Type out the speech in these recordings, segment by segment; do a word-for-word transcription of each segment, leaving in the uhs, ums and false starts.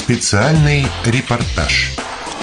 Специальный репортаж.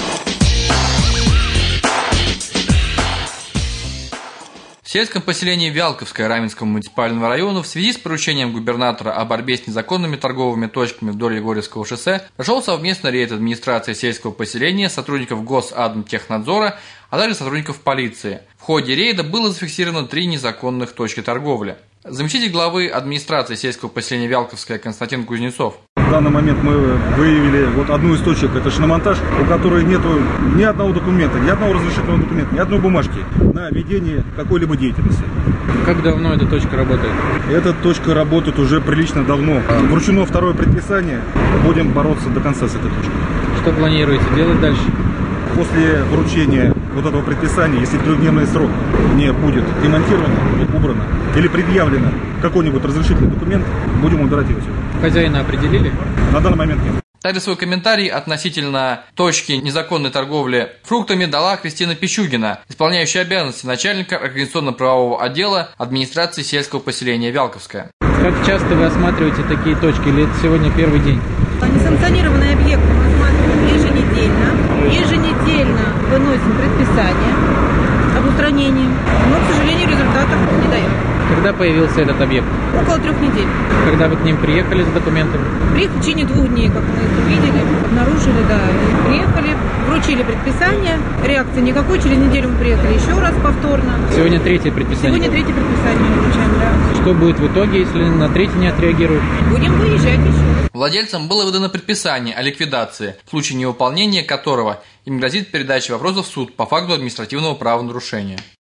В сельском поселении Вялковское Раменского муниципального района в связи с поручением губернатора о борьбе с незаконными торговыми точками вдоль Егорьевского шоссе прошел совместный рейд администрации сельского поселения, сотрудников Госадмтехнадзора, а также сотрудников полиции. В ходе рейда было зафиксировано три незаконных точки торговли. Заместитель главы администрации сельского поселения Вялковское Константин Кузнецов. В данный момент мы выявили вот одну из точек, это шиномонтаж, у которой нет ни одного документа, ни одного разрешительного документа, ни одной бумажки на ведение какой-либо деятельности. Как давно эта точка работает? Эта точка работает уже прилично давно. Вручено второе предписание, будем бороться до конца с этой точкой. Что планируете делать дальше? После вручения вот этого предписания, если трехдневный срок не будет демонтировано, будет убрано или предъявлено какой-нибудь разрешительный документ, будем убирать его сюда. Хозяина определили? На данный момент нет. Также свой комментарий относительно точки незаконной торговли фруктами дала Кристина Пичугина, исполняющая обязанности начальника организационно-правового отдела администрации сельского поселения Вялковское. Как часто вы осматриваете такие точки, или это сегодня первый день? Несанкционированные объекты мы осматриваем еженедельно. Еженедельно выносим предписание об устранении, но, к сожалению, результатов не даем. Когда появился этот объект? Около трех недель. Когда вы к ним приехали с документами? Приехали в течение двух дней, как мы это видели, обнаружили, да. Приехали, вручили предписание, реакции никакой, через неделю мы приехали еще раз повторно. Сегодня третье предписание? Сегодня третье предписание мы вручаем, да. Что будет в итоге, если на третье не отреагируют? Будем выезжать еще. Владельцам было выдано предписание о ликвидации, в случае невыполнения которого им грозит передача вопросов в суд по факту административного правонарушения.